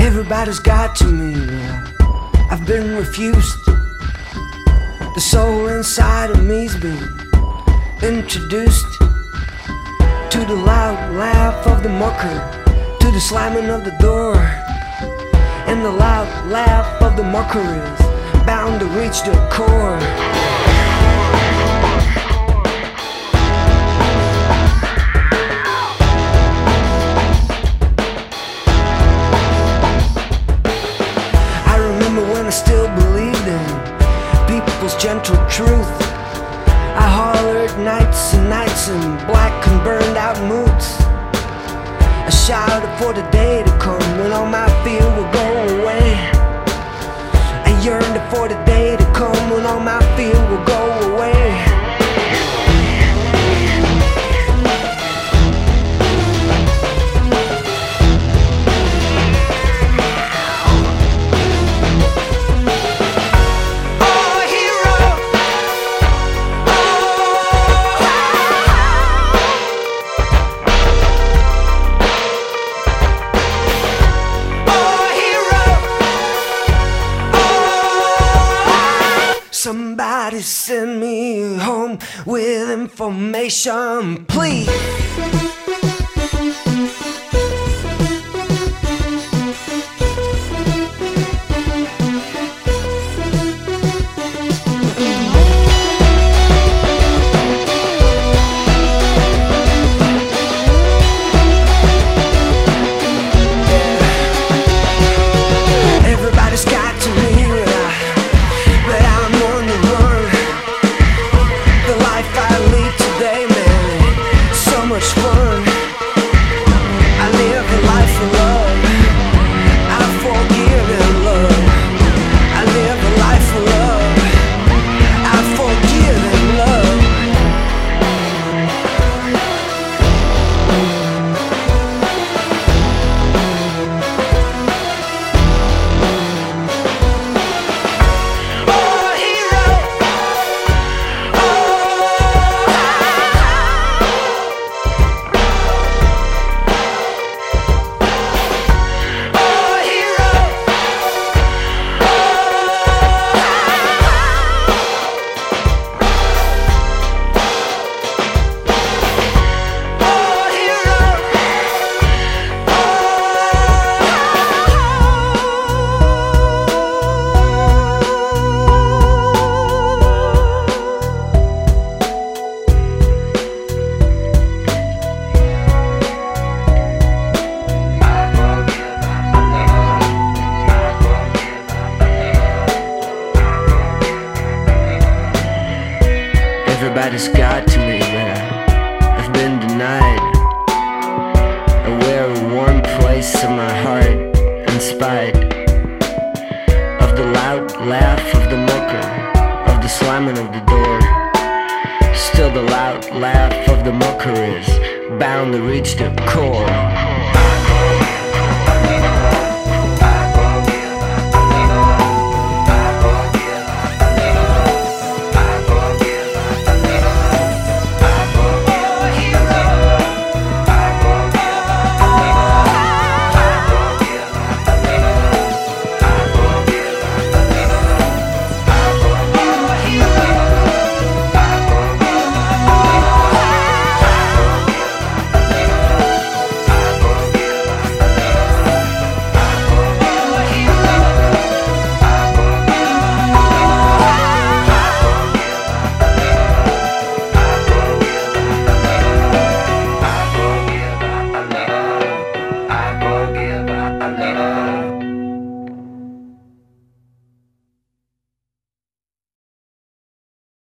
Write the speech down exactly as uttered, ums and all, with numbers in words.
Everybody's got to me. I've been refused. The soul inside of me's been introduced to the loud laugh of the mucker, to the slamming of the door. And the loud laugh of the mucker is bound to reach the core. I still believed in people's gentle truth. I hollered nights and nights in black and burned out moods. I shouted for the day to come when all my fear would go away. I yearned for the day to come when all my fear would go away. Somebody send me home with information, please. Everybody's got to leave. Everybody's got to me where I've been denied. I wear a warm place in my heart in spite of the loud laugh of the mucker, of the slamming of the door. Still the loud laugh of the mucker is bound to reach the core.